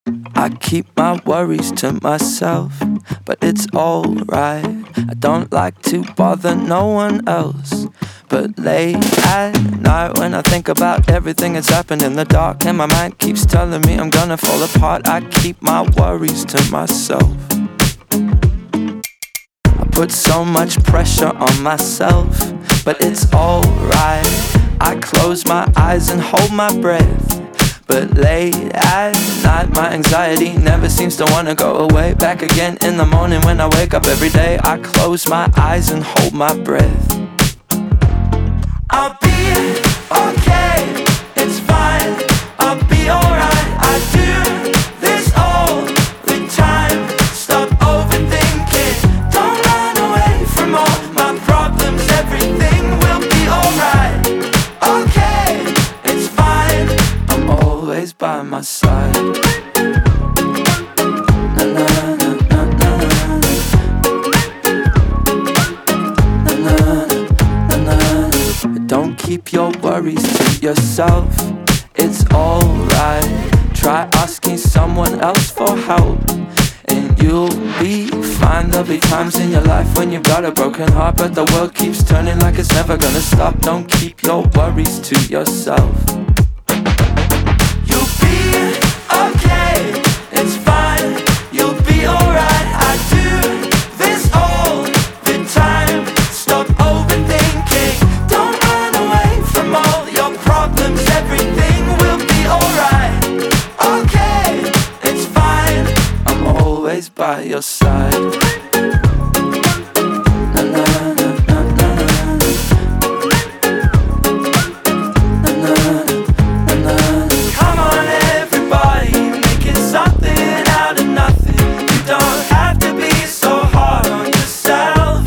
I keep my worries to myself, but it's alright. I don't like to bother no one else. But late at night when I think about everything that's happened in the dark, and my mind keeps telling me I'm gonna fall apart, I keep my worries to myself. I put so much pressure on myself, but it's alright. I close my eyes and hold my breath. But late at night, my anxiety never seems to wanna go away. Back again in the morning when I wake up every day, I close my eyes and hold my breath. I'll be okay, it's fine, I'll be alright. I do this all the time. Stop overthinking, don't run away from all my problems. Everything will be alright. Okay, it's fine, I'm always by my side. Na na na na na na na na na. Don't keep your worries to yourself, it's alright. Try asking someone else for help, and you'll be fine. There'll be times in your life when you've got a broken heart, but the world keeps turning like it's never gonna stop. Don't keep your worries to yourself. You'll be okay, it's fine, you'll be alright. I do this all the time. Stop overthinking, don't run away from all your problems. Everything will be alright. Okay, it's fine, I'm always by your side. Na na na na na na na na. Come on everybody, making something out of nothing. You don't have to be so hard on yourself.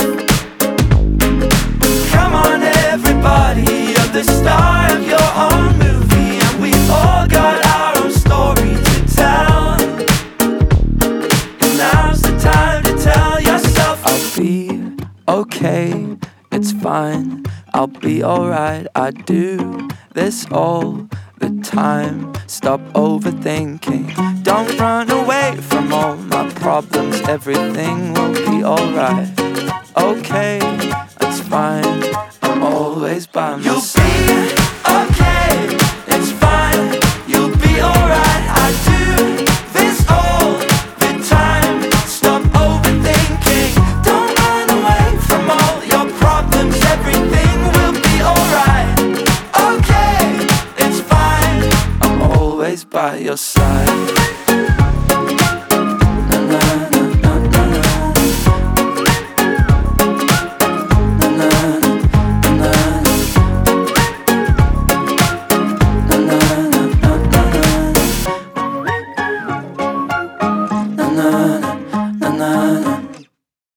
Come on everybody, you're the star of your own movie, and we've all got our own story to tell. And now's the time to tell yourself, I'll be okay, it's fine, I'll be alright. I do this all the time. Stop overthinking, don't run away from all my problems. Everything will be alright. Okay, it's fine, I'm always by my side.